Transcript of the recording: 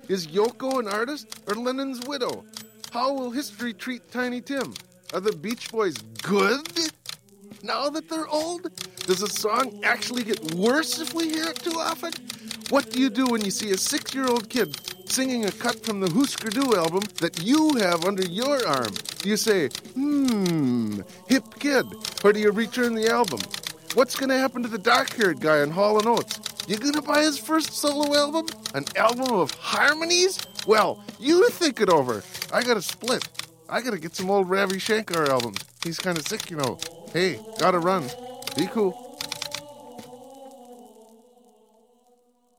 Is Yoko an artist or Lennon's widow? How will history treat Tiny Tim? Are the Beach Boys good now that they're old? Does a song actually get worse if we hear it too often? What do you do when you see a 6-year-old kid singing a cut from the Husker Du album that you have under your arm? Do you say, hip kid, or do you return the album? What's going to happen to the dark-haired guy on Hall & Oates? You going to buy his first solo album? An album of harmonies? Well, you think it over. I got to split. I got to get some old Ravi Shankar albums. He's kind of sick, you know. Hey, gotta run. Be cool.